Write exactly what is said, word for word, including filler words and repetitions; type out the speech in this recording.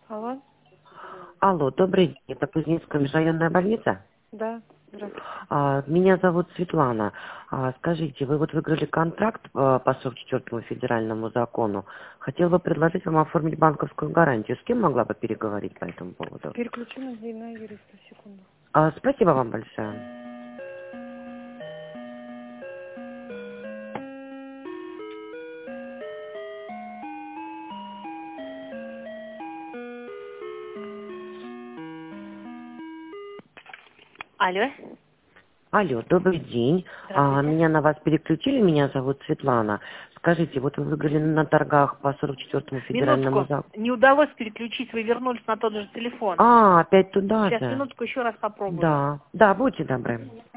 Алло. Алло, добрый день. Это Кузнецкая межрайонная больница? Да, здравствуйте. А, Меня зовут Светлана. А, Скажите, вы вот выиграли контракт а, по сорок четвёртому федеральному закону. Хотела бы предложить вам оформить банковскую гарантию. С кем могла бы переговорить по этому поводу? Переключу на, на юриста, секунду. А, Спасибо вам большое. Алло. Алло, добрый день. А, Здравствуйте. Меня на вас переключили, меня зовут Светлана. Скажите, вот вы выиграли на торгах по сорок четвёртому федеральному Минутку. закону. Не удалось переключить, вы вернулись на тот же телефон. А, опять туда Сейчас, же? минутку, еще раз попробую. Да, да, будьте добры.